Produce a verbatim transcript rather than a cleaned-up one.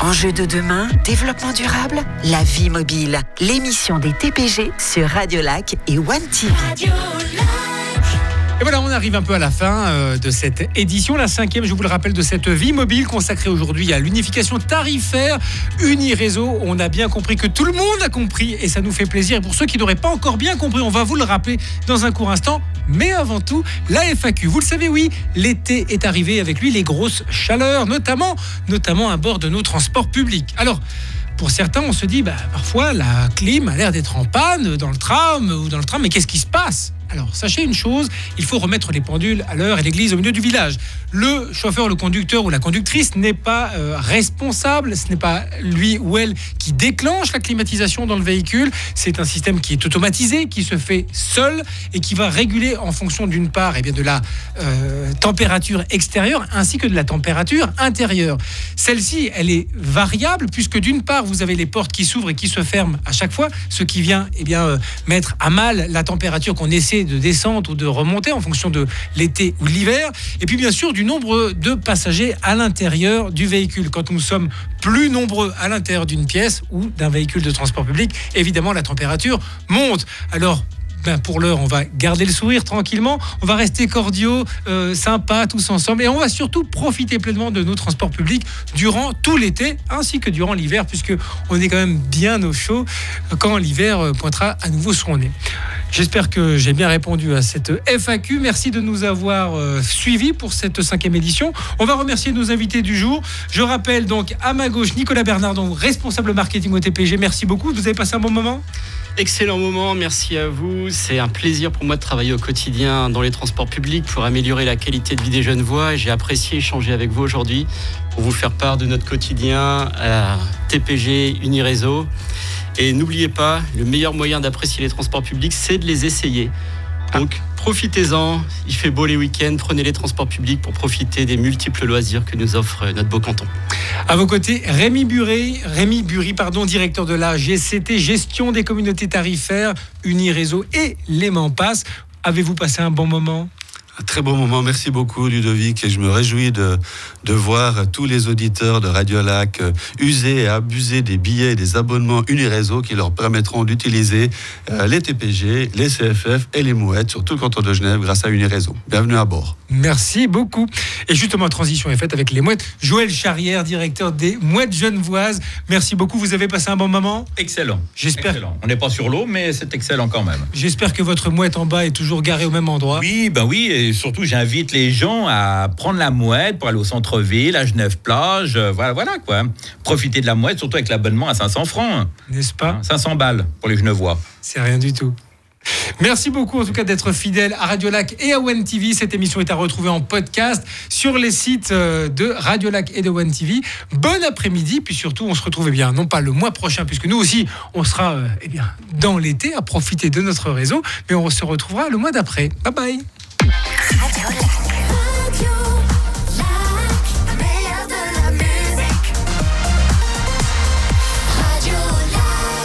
Enjeux de demain, développement durable, la vie mobile. L'émission des T P G sur Radio Lac et One T V. Radio Lac. Et voilà, on arrive un peu à la fin euh, de cette édition, la cinquième, je vous le rappelle, de cette vie mobile consacrée aujourd'hui à l'unification tarifaire Uniréseau. On a bien compris que tout le monde a compris et ça nous fait plaisir. Et pour ceux qui n'auraient pas encore bien compris, on va vous le rappeler dans un court instant. Mais avant tout, la F A Q. Vous le savez, oui, l'été est arrivé, avec lui les grosses chaleurs, notamment, notamment à bord de nos transports publics. Alors, pour certains, on se dit, bah, parfois, la clim a l'air d'être en panne dans le tram ou dans le tram, mais qu'est-ce qui se passe ? Alors, sachez une chose, il faut remettre les pendules à l'heure et l'église au milieu du village. Le chauffeur, le conducteur ou la conductrice n'est pas euh, responsable, ce n'est pas lui ou elle qui déclenche la climatisation dans le véhicule. C'est un système qui est automatisé, qui se fait seul et qui va réguler en fonction d'une part eh bien, de la euh, température extérieure ainsi que de la température intérieure. Celle-ci, elle est variable puisque d'une part, vous avez les portes qui s'ouvrent et qui se ferment à chaque fois, ce qui vient eh bien, euh, mettre à mal la température qu'on essaie de descente ou de remonter en fonction de l'été ou de l'hiver, et puis bien sûr du nombre de passagers à l'intérieur du véhicule. Quand nous sommes plus nombreux à l'intérieur d'une pièce ou d'un véhicule de transport public, évidemment la température monte. Alors ben pour l'heure, on va garder le sourire tranquillement, on va rester cordiaux, euh, sympas tous ensemble, et on va surtout profiter pleinement de nos transports publics durant tout l'été, ainsi que durant l'hiver, puisque on est quand même bien au chaud quand l'hiver pointera à nouveau son nez. J'espère que j'ai bien répondu à cette F A Q. Merci de nous avoir euh, suivis pour cette cinquième édition. On va remercier nos invités du jour. Je rappelle donc à ma gauche Nicolas Bernardon, responsable marketing au T P G. Merci beaucoup. Vous avez passé un bon moment ? Excellent moment, merci à vous. C'est un plaisir pour moi de travailler au quotidien dans les transports publics pour améliorer la qualité de vie des Genevois. Et j'ai apprécié échanger avec vous aujourd'hui pour vous faire part de notre quotidien à la T P G Uniréseau. Et n'oubliez pas, le meilleur moyen d'apprécier les transports publics, c'est de les essayer. Donc, profitez-en, il fait beau les week-ends, prenez les transports publics pour profiter des multiples loisirs que nous offre notre beau canton. À vos côtés, Rémi Bury, Rémi Bury, pardon, directeur de la G C T, Gestion des communautés tarifaires, Uniréseau et Léman Pass. Avez-vous passé un bon moment ? Un très bon moment, merci beaucoup Ludovic, et je me réjouis de, de voir tous les auditeurs de Radio Lac euh, user et abuser des billets et des abonnements Uniréseau qui leur permettront d'utiliser euh, les T P G, les C F F et les mouettes sur tout le canton de Genève grâce à Uniréseau. Bienvenue à bord. Merci beaucoup. Et justement, transition est faite avec les mouettes. Joël Charrière, directeur des Mouettes Genevoises. Merci beaucoup, vous avez passé un bon moment ? Excellent. J'espère. Excellent. On n'est pas sur l'eau, mais c'est excellent quand même. J'espère que votre mouette en bas est toujours garée au même endroit. Oui, ben oui, et surtout j'invite les gens à prendre la mouette pour aller au centre-ville, à Genève-Plage, euh, voilà, voilà quoi. Profiter de la mouette, surtout avec l'abonnement à cinq cents francs. N'est-ce pas ? Hein, cinq cents balles pour les Genevois. C'est rien du tout. Merci beaucoup en tout cas d'être fidèle à Radio Lac et à One T V. Cette émission est à retrouver en podcast sur les sites de Radio Lac et de One T V. Bon après-midi, puis surtout on se retrouve eh bien, non pas le mois prochain, puisque nous aussi on sera eh bien, dans l'été à profiter de notre réseau, mais on se retrouvera le mois d'après. Bye bye.